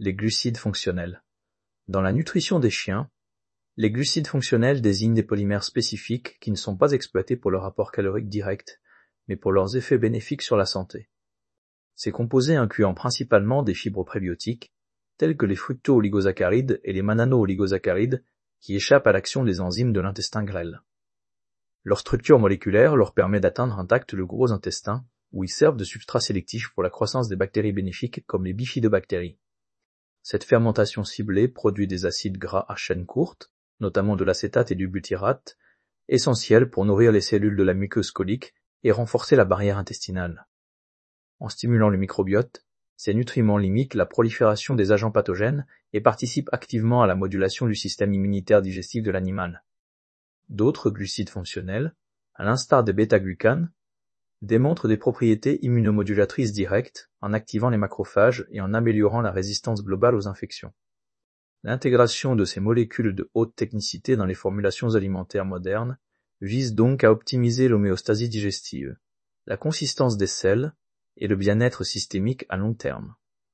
Les glucides fonctionnels. Dans la nutrition des chiens, les glucides fonctionnels désignent des polymères spécifiques qui ne sont pas exploités pour leur apport calorique direct, mais pour leurs effets bénéfiques sur la santé. Ces composés incluant principalement des fibres prébiotiques, tels que les fructo-oligosaccharides et les manano-oligosaccharides, qui échappent à l'action des enzymes de l'intestin grêle. Leur structure moléculaire leur permet d'atteindre intact le gros intestin, où ils servent de substrat sélectif pour la croissance des bactéries bénéfiques comme les bifidobactéries. Cette fermentation ciblée produit des acides gras à chaîne courte, notamment de l'acétate et du butyrate, essentiels pour nourrir les cellules de la muqueuse colique et renforcer la barrière intestinale. En stimulant le microbiote, ces nutriments limitent la prolifération des agents pathogènes et participent activement à la modulation du système immunitaire digestif de l'animal. D'autres glucides fonctionnels, à l'instar des bêta-glucanes, démontrent des propriétés immunomodulatrices directes en activant les macrophages et en améliorant la résistance globale aux infections. L'intégration de ces molécules de haute technicité dans les formulations alimentaires modernes vise donc à optimiser l'homéostasie digestive, la consistance des selles et le bien-être systémique à long terme.